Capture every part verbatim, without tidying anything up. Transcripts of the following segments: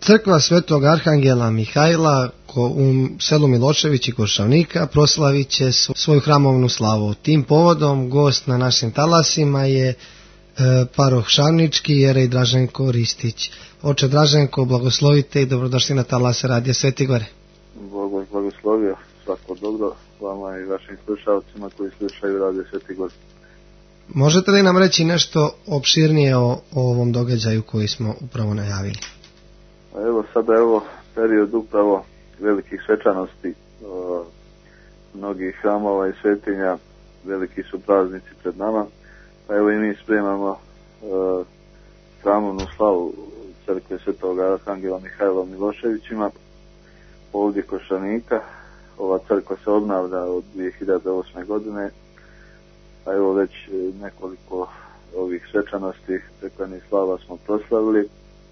Crkva Svetog Arhangela Mihajla u selu Miloševići kod Šavnika proslavit će svoju hramovnu slavu. Tim povodom gost na našim talasima je paroh Šavnički jerej Draženko Ristić. Oče Draženko, blagoslovite i dobrodošli na talase Radija Sveti Gore. Bog vas blagoslovio, svako dobro vama i vašim slušalcima koji slušaju Radio Sveti Gore. Možete li nam reći nešto opširnije o, o ovom događaju koji smo upravo najavili? Evo sada je ovo period upravo velikih svečanosti, o, mnogih hramova i svetinja, veliki su praznici pred nama, pa evo i mi spremamo o, hramovnu slavu crkve Svetog Arhangela Mihajla u Miloševićima, ovdje kod Šavnika. Ova crkva se obnavlja od dvije hiljade osme godine, a evo već nekoliko ovih svečanosti crkvenih slava smo proslavili.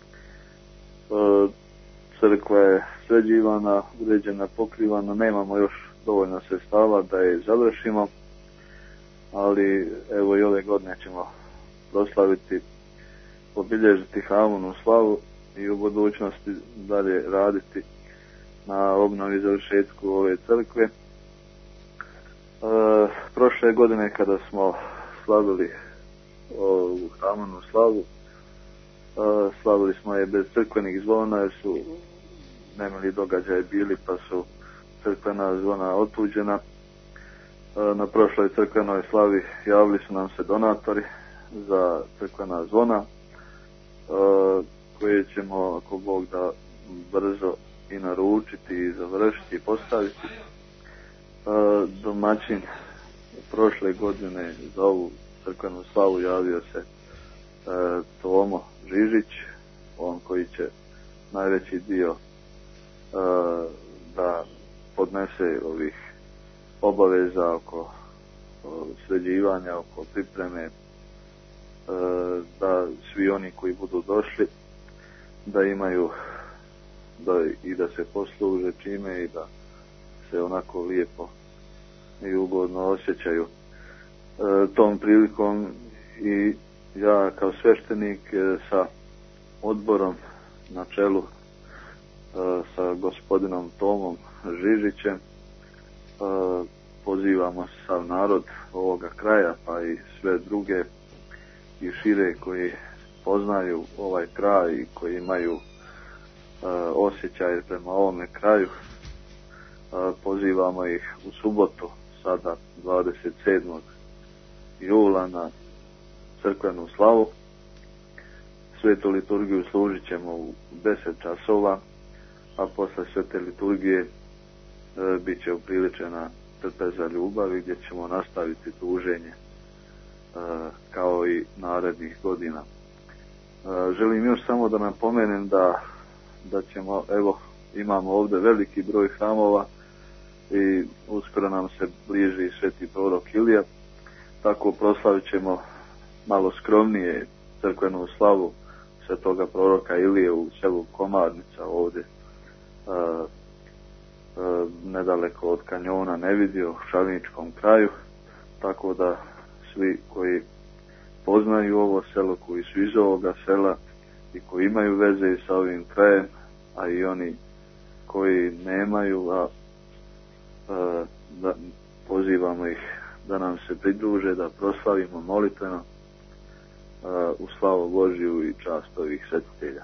Crkva je sređivana, uređena, pokrivana, nemamo još dovoljno sredstava da je završimo, ali evo i ove godine ćemo proslaviti, obilježiti hramovnu slavu i u budućnosti dalje raditi na obnovi i završetku ove crkve. E, prošle godine kada smo slavili ovu hramovnu slavu, e, slavili smo je bez crkvenih zvona jer su nemali događaje bili pa su crkvena zvona otuđena. E, na prošloj crkvenoj slavi javili su nam se donatori za crkvena zvona e, koje ćemo, ako Bog da, brzo i naručiti i završiti i postaviti. E, domaćin prošle godine za ovu crkvenu slavu javio se e, Tomo Žižić, on koji će najveći dio e, da podnese ovih obaveza oko o, sređivanja, oko pripreme, e, da svi oni koji budu došli da imaju da i da se posluže čime i da se onako lijepo i ugodno osjećaju e, tom prilikom. I ja kao sveštenik e, sa odborom na čelu e, sa gospodinom Tomom Žižićem e, pozivamo sav narod ovoga kraja pa i sve druge i šire koji poznaju ovaj kraj i koji imaju osjećaj prema ovome kraju. Pozivamo ih u subotu, sada dvadeset sedmog jula na crkvenu slavu. Svetu liturgiju služit ćemo u deset časova, a posle svete liturgije e, bit će upriličena trpeza ljubavi gdje ćemo nastaviti tuženje e, kao i narednih godina. E, želim još samo da napomenem da da ćemo, evo, imamo ovdje veliki broj hramova i uskoro nam se bliži sveti prorok Ilija, tako proslavit ćemo malo skromnije crkvenu slavu svetoga proroka Ilije u selu Komarnica ovdje a, a, nedaleko od kanjona Nevidio u Šavničkom kraju, tako da svi koji poznaju ovo selo, koji su iz ovoga sela i koji imaju veze i sa ovim krajem, a i oni koji nemaju, a, a da pozivamo ih da nam se pridruže, da proslavimo molitveno a, u slavu Božju i čast ovih svetitelja.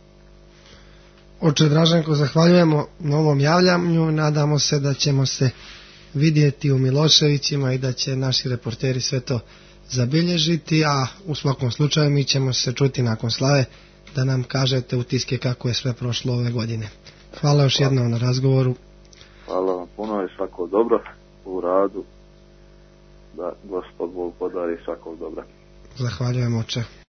Oče Draženko, zahvaljujemo na ovom javljanju, nadamo se da ćemo se vidjeti u Miloševićima i da će naši reporteri sve to zabilježiti, a u svakom slučaju mi ćemo se čuti nakon slave da nam kažete utiske kako je sve prošlo ove godine. Hvala još Hvala. jednom na razgovoru. Hvala vam puno i svako dobro u radu, da Gospod Bog podari svakog dobra. Zahvaljujem, oče.